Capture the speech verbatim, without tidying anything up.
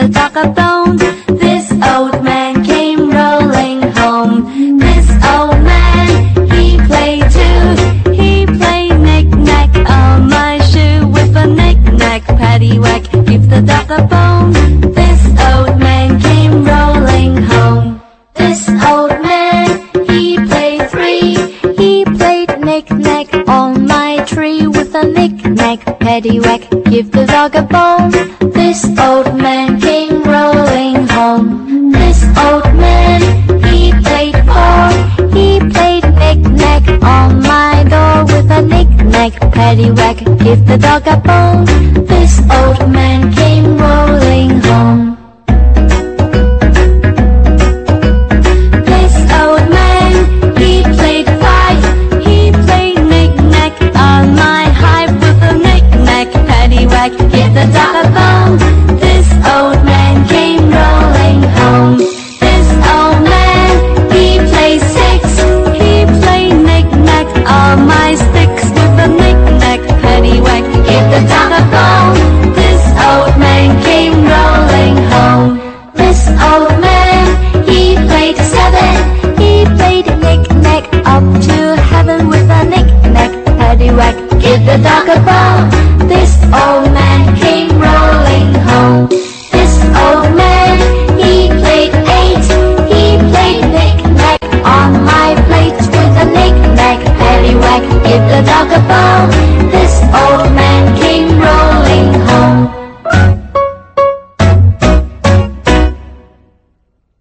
the dog a bone. This old man came rolling home. This old man, he played too. He played knick-knack on my shoe with a knick-knack, paddywhack, give the dog a bone. This old man came rolling home. This old man, he played three. He played knick-knack on my tree with a knick-knack, paddywhack, give the dog a bone. This old man came rolling home. This old man, he played four. He played knick-knack on my door with a knick-knack, paddywhack, give the dog a bone. This old man came rolling home. Give the dog a bone. This old man came rolling home. This old man, he played six. He played knick-knack on my sticks with a knick-knack, paddywhack, give the dog a bone. This old man came rolling home. This old man, he played seven. He played knick-knack up to heaven with a knick-knack, paddywhack, give the dog a bone. This old